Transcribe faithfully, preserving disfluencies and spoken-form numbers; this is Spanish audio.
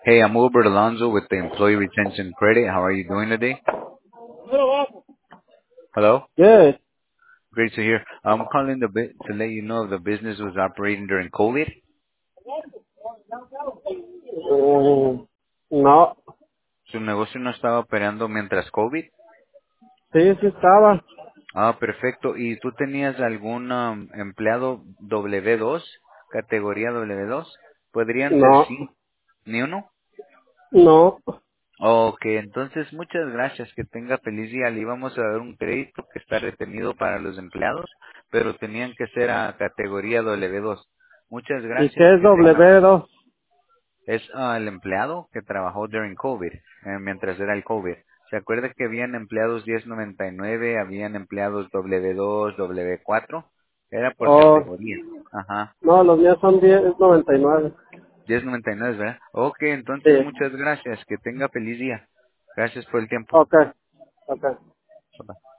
Hey, I'm Wilbert Alonso with the Employee Retention Credit. How are you doing today? Hello? Yes. Great to hear. I'm calling the bit to let you know if the business was operating during COVID. Mm, no. Su negocio no estaba operando mientras COVID. Sí, sí estaba. Ah, perfecto. ¿Y tú tenías algún um, empleado W dos, categoría W dos? Podrían ser No. sí, ni uno. No. Ok, entonces muchas gracias, que tenga feliz día. Le íbamos a dar un crédito que está retenido para los empleados, pero tenían que ser a categoría W dos. Muchas ¿Y gracias, qué es que tenga. W dos? Es ah, el empleado que trabajó during COVID, eh, mientras era el COVID. ¿Se acuerda que habían empleados diez noventa y nueve, habían empleados W dos, W cuatro? Era por Oh, categoría. Ajá. no, los míos son diez noventa y nueve. diez noventa y nueve, ¿verdad? Ok, entonces Sí. muchas gracias, que tenga feliz día. Gracias por el tiempo. Ok. Ok. Bye-bye.